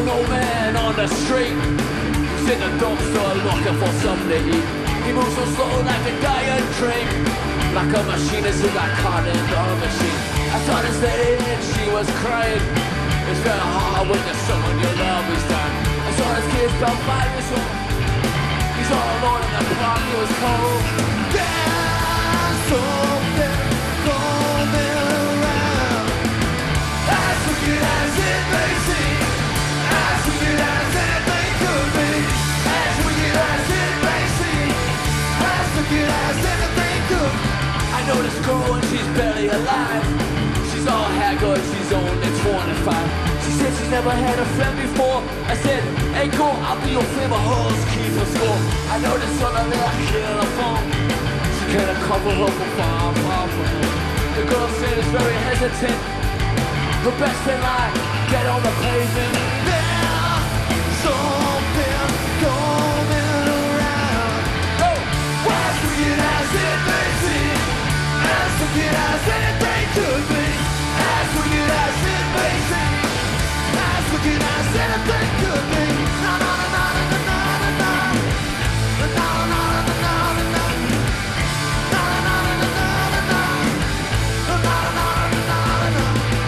an old man on the street. He's in the dumpster looking for something to eat. He moves so slow like a dying train, like a machinist who got caught in the machine. I saw this lady and she was crying. It's very hard when there's someone you love is dying. I saw this kid about 5 years old. He's all alone in the park, it was cold. There's something going around, as wicked as it may seem, as wicked as anything could be, as wicked as it may seem, as wicked as anything could. I know this girl and she's barely alive. She's all haggard, she's only 25. She said she's never had a friend before. I said, hey girl, I'll be your favorite horse, keep her score. I know this son of that kid on the phone. She can't cover her from far from home. The girl said it's very hesitant. Her best friend lied, get on the pavement. There's something going around. Oh, as wicked as it may seem, as wicked as anything could be, as wicked as it may seem, as wicked as anything could be. Na na na na na na na na, na na na na na na na, na na na na na na na, na na na na na na.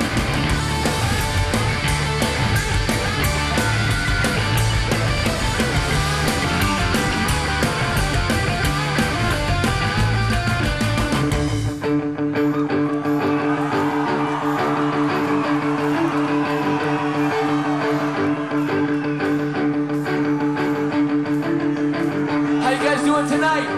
How you guys doing tonight?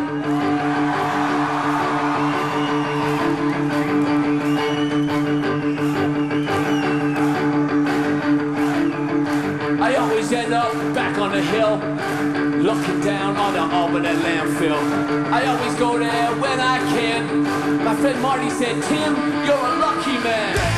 I always end up back on the hill, looking down on the Albany landfill. I always go there when I can. My friend Marty said, Tim, you're a lucky man.